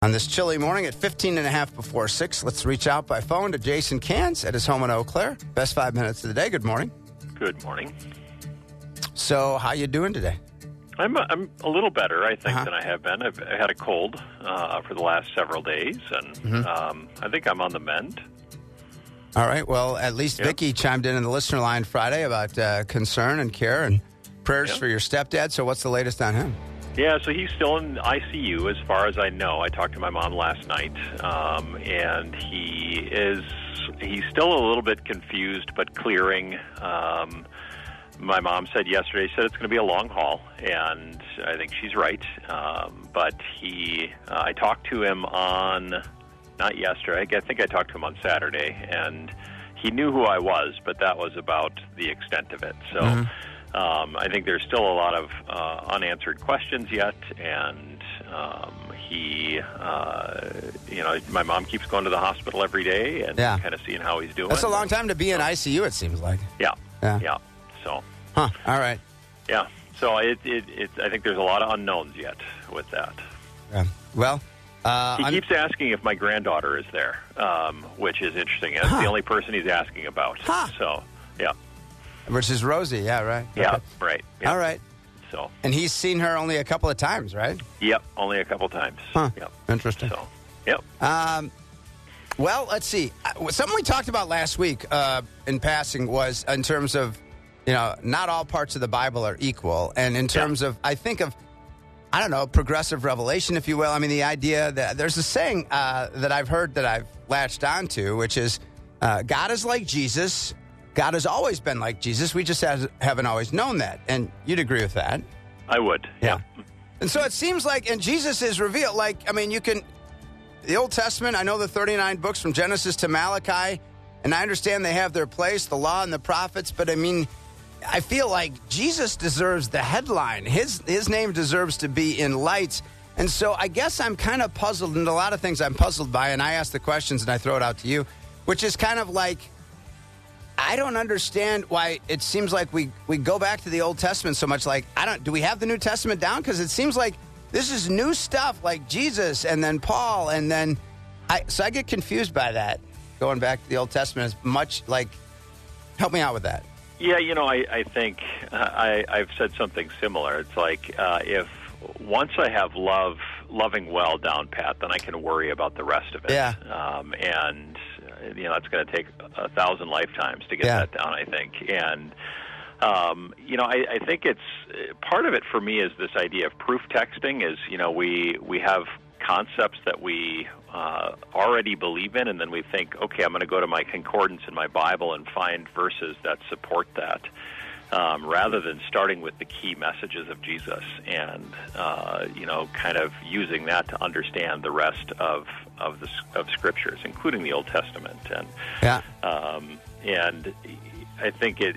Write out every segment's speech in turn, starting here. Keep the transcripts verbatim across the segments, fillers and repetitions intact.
On this chilly morning at fifteen and a half before six, let's reach out by phone to Jason Cans at his home in Eau Claire. Best five minutes of the day. Good morning. Good morning. So, how you doing today? I'm a, I'm a little better, I think, Uh-huh. than I have been. I've I had a cold uh, for the last several days, and Mhm. um, I think I'm on the mend. All right. Well, at least Yeah. Vicki chimed in in the listener line Friday about uh, concern and care and prayers Yeah. for your stepdad. So, what's the latest on him? Yeah, so he's still in I C U as far as I know. I talked to my mom last night, um, and he is he's still a little bit confused, but clearing. Um, my mom said yesterday, said it's going to be a long haul, and I think she's right. Um, but he, uh, I talked to him on, not yesterday, I think I talked to him on Saturday, and he knew who I was, but that was about the extent of it. So. Mhm. Um, I think there's still a lot of uh, unanswered questions yet, and um, he, uh, you know, my mom keeps going to the hospital every day and Yeah. kind of seeing how he's doing. That's a long time to be in I C U, it seems like. Yeah, Yeah. yeah. So, Huh. All right. yeah. So it, it, it, I think there's a lot of unknowns yet with that. Yeah. Well, uh, He I'm- keeps asking if my granddaughter is there, um, which is interesting. That's Huh. the only person he's asking about. Huh. So, yeah, which is Rosie. Yeah, right. yeah, Okay. right. Yeah. All right. So, And he's seen her only a couple of times, right? yep, only a couple times. Huh. Yep. Interesting. So, yep. Um, well, let's see. Uh, Something we talked about last week uh, in passing was in terms of, you know, not all parts of the Bible are equal. And in terms of, I think of, I don't know, progressive revelation, if you will. I mean, the idea that there's a saying uh, that I've heard that I've latched onto, which is uh, God is like Jesus. God has always been like Jesus. We just has, haven't always known that. And you'd agree with that. I would. Yeah. And so it seems like, and Jesus is revealed, like, I mean, you can, the Old Testament, I know the thirty-nine books from Genesis to Malachi, and I understand they have their place, the law and the prophets, but I mean, I feel like Jesus deserves the headline. His, his name deserves to be in lights. And so I guess I'm kind of puzzled, and a lot of things I'm puzzled by, and I ask the questions and I throw it out to you, which is kind of like, I don't understand why it seems like we, we go back to the Old Testament so much. Like, I don't, do we have the New Testament down? Because it seems like this is new stuff, like Jesus and then Paul. And then, I so I get confused by that, going back to the Old Testament as much. Like, help me out with that. Yeah, you know, I, I think uh, I, I've said something similar. It's like uh, if once I have love, loving well down pat, then I can worry about the rest of it. Yeah. Um, and, uh, you know, it's going to take a thousand lifetimes to get Yeah. that down, I think. And, um, you know, I, I think it's part of it for me is this idea of proof texting is, you know, we, we have concepts that we uh, already believe in, and then we think, okay, I'm going to go to my concordance in my Bible and find verses that support that, um, rather than starting with the key messages of Jesus and, uh, you know, kind of using that to understand the rest of of the of scriptures, including the Old Testament. And Yeah. um, and I think it,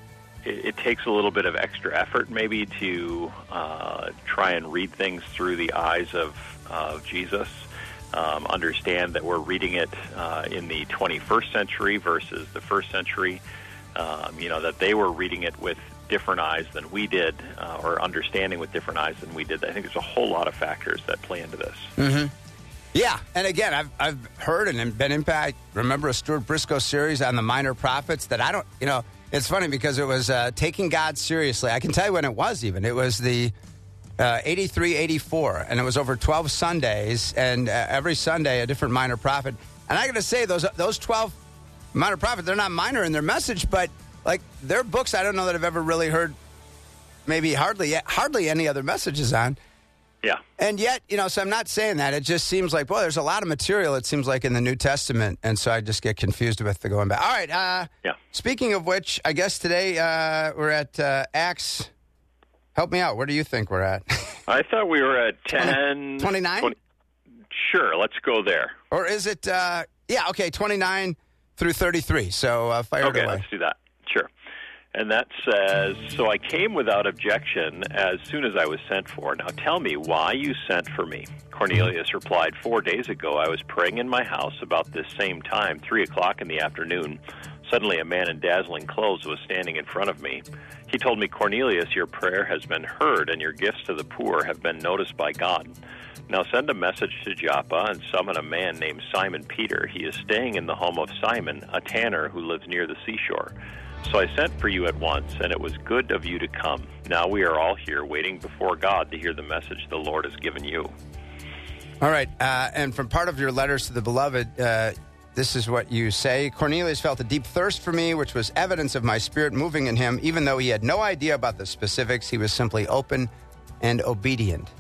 it it takes a little bit of extra effort maybe to uh, try and read things through the eyes of, of Jesus, um, understand that we're reading it uh, in the twenty-first century versus the first century, um, you know, that they were reading it with different eyes than we did, uh, or understanding with different eyes than we did. I think there's a whole lot of factors that play into this. Mm-hmm. Yeah, and again, I've I've heard and been impacted. Remember a Stuart Briscoe series on the minor prophets that I don't, you know, it's funny because it was uh, taking God seriously. I can tell you when it was even. It was the uh, eighty-three eighty-four, and it was over twelve Sundays, and uh, every Sunday a different minor prophet. And I got to say, those those twelve minor prophets, they're not minor in their message, but like their books, I don't know that I've ever really heard maybe hardly hardly any other messages on. Yeah. And yet, you know, so I'm not saying that. It just seems like, well, there's a lot of material, it seems like, in the New Testament. And so I just get confused with the going back. All right. Uh, Yeah. Speaking of which, I guess today uh, we're at uh, Acts. Help me out. Where do you think we're at? I thought we were at ten... twenty-nine? twenty Sure, let's go there. Or is it, uh, yeah, okay, twenty-nine through thirty-three. So uh, fire Okay, it away. let's do that. Sure. And that says, so I came without objection as soon as I was sent for. Now tell me why you sent for me. Cornelius replied, four days ago I was praying in my house about this same time, three o'clock in the afternoon. Suddenly a man in dazzling clothes was standing in front of me. He told me, Cornelius, your prayer has been heard, and your gifts to the poor have been noticed by God. Now send a message to Joppa and summon a man named Simon Peter. He is staying in the home of Simon, a tanner who lives near the seashore. So I sent for you at once, and it was good of you to come. Now we are all here waiting before God to hear the message the Lord has given you. All right, uh, and from part of your letters to the beloved, uh, this is what you say. Cornelius felt a deep thirst for me, which was evidence of my spirit moving in him. Even though he had no idea about the specifics, he was simply open and obedient.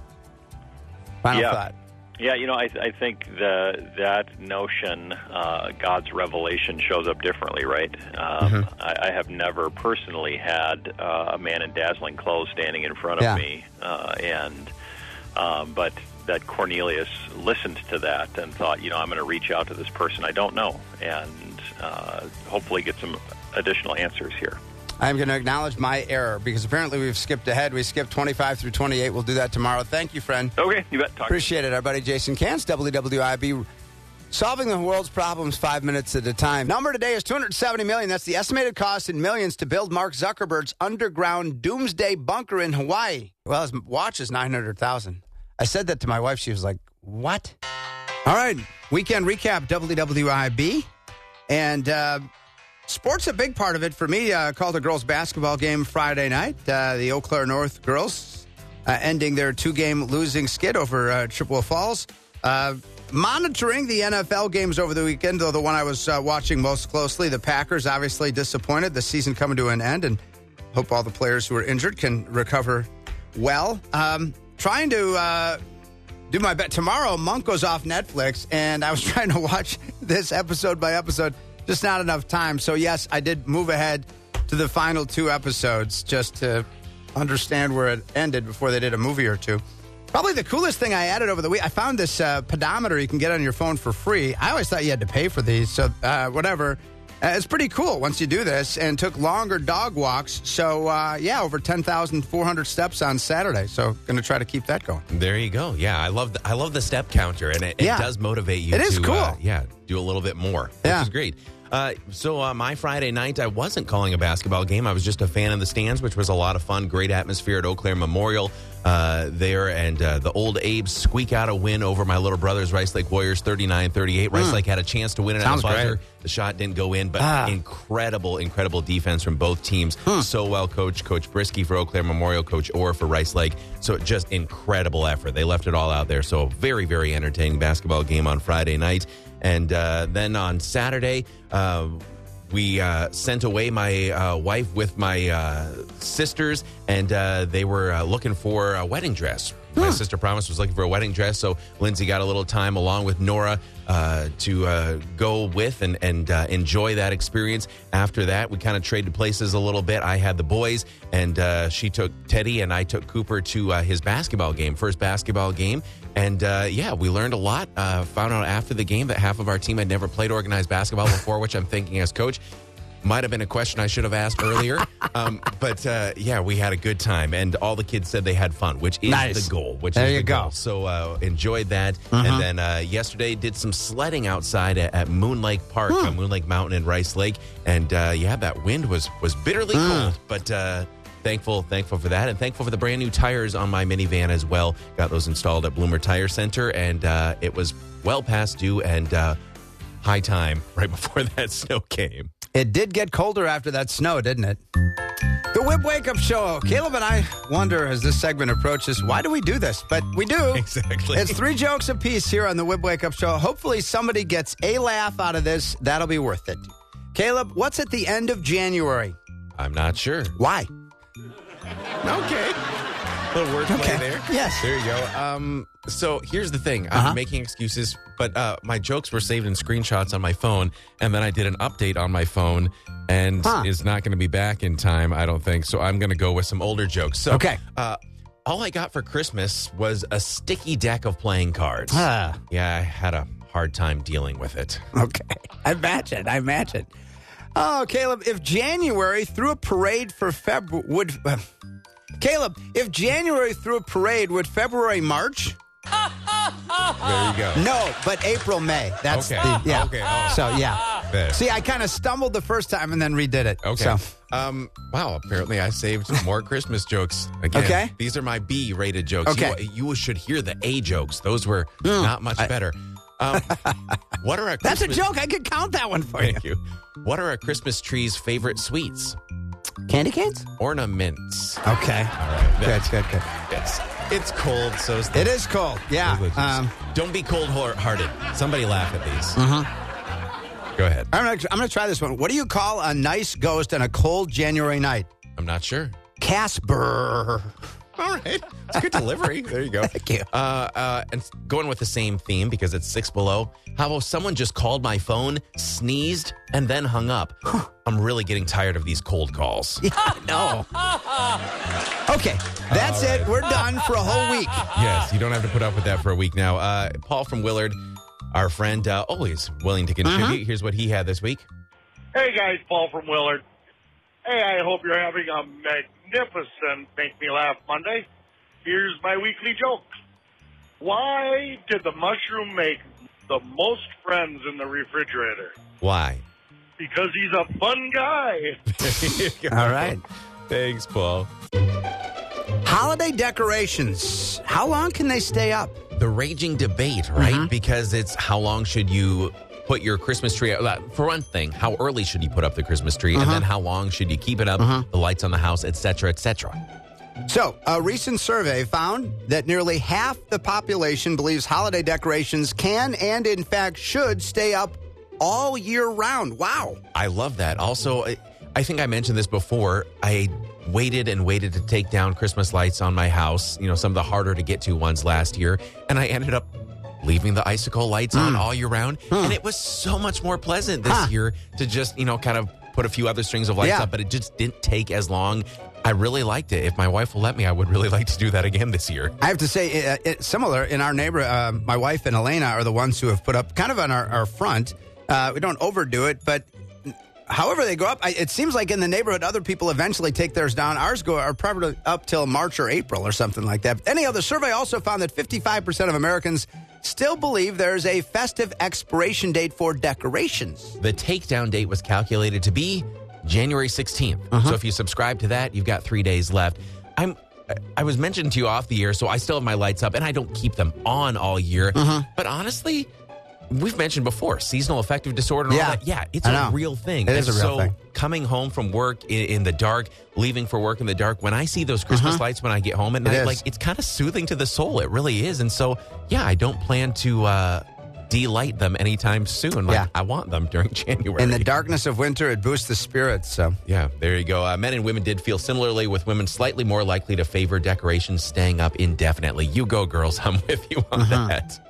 Final yeah. thought. Yeah, you know, I, I think the, that notion, uh, God's revelation, shows up differently, right? Um, Mm-hmm. I, I have never personally had uh, a man in dazzling clothes standing in front of Yeah. me, uh, and um, but that Cornelius listened to that and thought, you know, I'm going to reach out to this person I don't know and uh, hopefully get some additional answers here. I'm going to acknowledge my error because apparently we've skipped ahead. We skipped twenty-five through twenty-eight. We'll do that tomorrow. Thank you, friend. Okay, you bet. Talk. Appreciate it. Our buddy Jason Kantz, W W I B, solving the world's problems five minutes at a time. Number today is two hundred seventy million dollars. That's the estimated cost in millions to build Mark Zuckerberg's underground doomsday bunker in Hawaii. Well, his watch is nine hundred thousand dollars. I said that to my wife. She was like, what? All right. Weekend recap, W W I B. And uh, sports a big part of it for me. I uh, called a girls' basketball game Friday night. Uh, the Eau Claire North girls uh, ending their two-game losing skid over uh, Chippewa Falls. Uh, monitoring the N F L games over the weekend, though the one I was uh, watching most closely, the Packers obviously disappointed. The season coming to an end, and hope all the players who are injured can recover well. Um, trying to uh, do my bet. Tomorrow, Monk goes off Netflix, and I was trying to watch this episode by episode. Just not enough time. So, yes, I did move ahead to the final two episodes just to understand where it ended before they did a movie or two. Probably the coolest thing I added over the week, I found this uh, pedometer you can get on your phone for free. I always thought you had to pay for these, so uh, whatever. Uh, it's pretty cool once you do this, and took longer dog walks. So, uh, yeah, over ten thousand four hundred steps on Saturday. So, going to try to keep that going. There you go. Yeah, I love the, I love the step counter, and it, it Yeah. does motivate you It is to cool. uh, yeah, do a little bit more, which Yeah. is great. Uh, so uh, my Friday night, I wasn't calling a basketball game. I was just a fan in the stands, which was a lot of fun. Great atmosphere at Eau Claire Memorial uh, there. And uh, the old Abes squeak out a win over my little brother's Rice Lake Warriors thirty-nine thirty-eight. Rice Lake had a chance to win it at Sounds the buzzer. great. The shot didn't go in, but Ah. incredible, incredible defense from both teams. So well coached. Coach Brisky for Eau Claire Memorial, Coach Orr for Rice Lake. So just incredible effort. They left it all out there. So very, very entertaining basketball game on Friday night. And uh, then on Saturday, uh, we uh, sent away my uh, wife with my uh, sisters, and uh, they were uh, looking for a wedding dress. My sister Promise was looking for a wedding dress, so Lindsay got a little time along with Nora uh, to uh, go with and, and uh, enjoy that experience. After that, we kind of traded places a little bit. I had the boys, and uh, she took Teddy, and I took Cooper to uh, his basketball game, first basketball game. And, uh, yeah, we learned a lot. Uh, found out after the game that half of our team had never played organized basketball before, which I'm thinking as coach might have been a question I should have asked earlier. um, but, uh, yeah, we had a good time. And all the kids said they had fun, which is Nice. the goal. Which There is you the go. goal. So uh, enjoyed that. And then uh, yesterday did some sledding outside at, at Moon Lake Park, on Moon Lake Mountain in Rice Lake. And, uh, yeah, that wind was, was bitterly cold. But uh, thankful thankful for that. And thankful for the brand new tires on my minivan as well. Got those installed at Bloomer Tire Center. And uh, it was well past due and uh, high time right before that snow came. It did get colder after that snow, didn't it? The Whip Wake Up Show. Caleb and I wonder as this segment approaches, why do we do this? But we do. Exactly. It's three jokes apiece here on the Whip Wake Up Show. Hopefully somebody gets a laugh out of this. That'll be worth it. Caleb, what's at the end of January? I'm not sure. Why? Okay. Little wordplay Okay. there. Yes. There you go. Um, so here's the thing. Uh-huh. I'm making excuses, but uh, my jokes were saved in screenshots on my phone, and then I did an update on my phone, and Huh. is not going to be back in time, I don't think. So I'm going to go with some older jokes. So, Okay. Uh, all I got for Christmas was a sticky deck of playing cards. Ah. Yeah, I had a hard time dealing with it. Okay. I imagine. I imagine. Oh, Caleb, if January threw a parade for February, would... Uh, Caleb, if January threw a parade, would February march? There you go. No, but April, May. That's Okay. the... Yeah. Okay. Oh. So, yeah. this. See, I kind of stumbled the first time and then redid it. Okay. So. Um, wow, apparently I saved more Christmas jokes. Again, Okay. These are my B-rated jokes. Okay. You, you should hear the A jokes. Those were mm, not much I, better. Um, what are a That's Christmas, a joke. I could count that one for Thank you. you. What are a Christmas tree's favorite sweets? Candy canes? Ornaments. Okay. All right. Good, good, good. It's, it's cold, so is the, It is cold. Yeah. Um, Don't be cold-hearted. Somebody laugh at these. Mm-hmm. Go ahead. I'm going I'm to try this one. What do you call a nice ghost on a cold January night? I'm not sure. Casper. All right. It's a good delivery. There you go. Thank you. Uh, uh, and going with the same theme because it's six below. How about someone just called my phone, sneezed, and then hung up? I'm really getting tired of these cold calls. Yeah, no. Okay, that's All right. it. We're done for a whole week. Yes, you don't have to put up with that for a week now. Uh, Paul from Willard, our friend, uh, always willing to contribute. Mm-hmm. Here's what he had this week. Hey, guys, Paul from Willard. Hey, I hope you're having a magnificent Make Me Laugh Monday. Here's my weekly joke. Why did the mushroom make the most friends in the refrigerator? Why? Because he's a fun guy. All right. Thanks, Paul. Holiday decorations. How long can they stay up? The raging debate, right? Mm-hmm. Because it's how long should you put your Christmas tree up? For one thing, how early should you put up the Christmas tree? Uh-huh. And then how long should you keep it up? Uh-huh. The lights on the house, et cetera, et cetera. So, a recent survey found that nearly half the population believes holiday decorations can and, in fact, should stay up all year round. Wow. I love that. Also, I, I think I mentioned this before. I waited and waited to take down Christmas lights on my house, you know, some of the harder to get to ones last year. And I ended up leaving the icicle lights on Mm. all year round. Hmm. And it was so much more pleasant this Huh. year to just, you know, kind of put a few other strings of lights Yeah. up, but it just didn't take as long. I really liked it. If my wife will let me, I would really like to do that again this year. I have to say, it, it, similar in our neighbor, uh, my wife and Elena are the ones who have put up kind of on our, our front. Uh, we don't overdo it, but however they go up, I, it seems like in the neighborhood, other people eventually take theirs down. Ours go are probably up till March or April or something like that. Anyhow, the survey also found that fifty-five percent of Americans still believe there's a festive expiration date for decorations. The takedown date was calculated to be January sixteenth. Uh-huh. So if you subscribe to that, you've got three days left. I'm I was mentioned to you off the air, so I still have my lights up, and I don't keep them on all year. Uh-huh. But honestly, we've mentioned before, seasonal affective disorder and Yeah. all that. Yeah, it's I a know. real thing. It is And a real so thing. coming home from work in, in the dark, leaving for work in the dark, when I see those Christmas Uh-huh. lights when I get home at It night, is. like it's kind of soothing to the soul. It really is. And so, yeah, I don't plan to uh, delight them anytime soon. Like Yeah. I want them during January. In the darkness of winter, it boosts the spirits. So Yeah, there you go. Uh, men and women did feel similarly, with women slightly more likely to favor decorations staying up indefinitely. You go, girls. I'm with you on Uh-huh. that.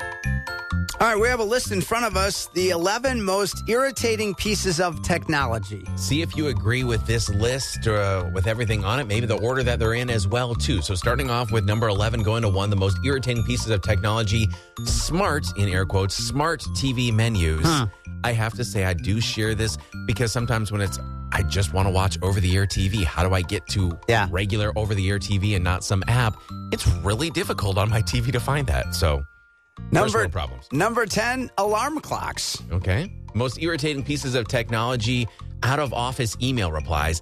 all right, we have a list in front of us, the eleven most irritating pieces of technology. See if you agree with this list, uh, with everything on it, maybe the order that they're in as well, too. So starting off with number eleven, going to one, the most irritating pieces of technology, smart, in air quotes, smart T V menus. Huh. I have to say I do share this because sometimes when it's, I just want to watch over-the-air T V. How do I get to Yeah. regular over-the-air T V and not some app? It's really difficult on my T V to find that. So, Number first world problems. Number ten, alarm clocks. Okay. Most irritating pieces of technology, out-of-office email replies.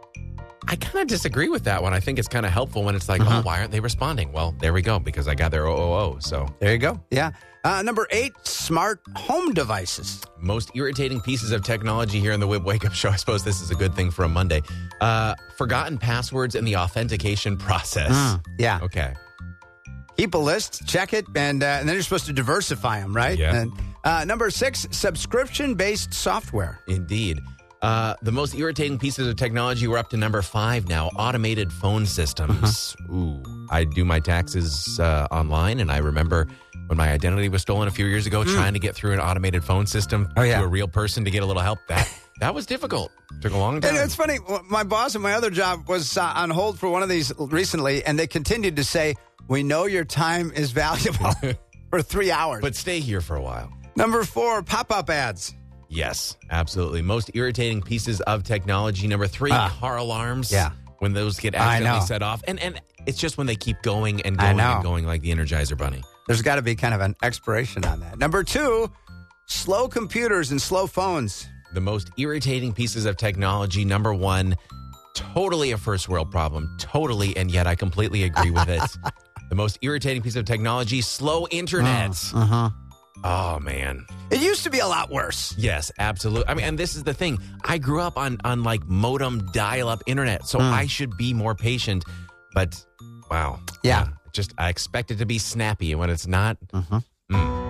I kind of disagree with that one. I think it's kind of helpful when it's like, Uh-huh. oh, why aren't they responding? Well, there we go, because I got their O O O. So, There you go. Yeah. Uh, number eight, smart home devices. most irritating pieces of technology here in the Wib Wake Up Show. I suppose this is a good thing for a Monday. Uh, forgotten passwords and the authentication process. Mm, yeah. Okay. Keep a list, check it, and, uh, and then you're supposed to diversify them, right? Yeah. And, uh, number six, subscription-based software. Indeed. Uh, the most irritating pieces of technology, we're up to number five now, automated phone systems. Uh-huh. Ooh, I do my taxes uh, online, and I remember when my identity was stolen a few years ago, trying to get through an automated phone system Mm. Oh, yeah. to a real person to get a little help. That that was difficult. Took a long time. And it's funny, my boss at my other job was uh, on hold for one of these recently, and they continued to say, we know your time is valuable for three hours. But stay here for a while. Number four, pop-up ads. Yes, absolutely. Most irritating pieces of technology. Number three, Ah. car alarms. Yeah. When those get I accidentally know. set off. And and it's just when they keep going and I going know. and going like the Energizer Bunny. There's got to be kind of an expiration on that. Number two, slow computers and slow phones. The most irritating pieces of technology, number one, totally a first world problem. Totally, and yet I completely agree with it. The most irritating piece of technology, slow internet. Uh, uh-huh. Oh, man. It used to be a lot worse. Yes, absolutely. I mean, and this is the thing. I grew up on, on like modem dial-up internet, so Mm. I should be more patient. But, wow. Yeah. Just, I expect it to be snappy, and when it's not, Uh-huh. mm.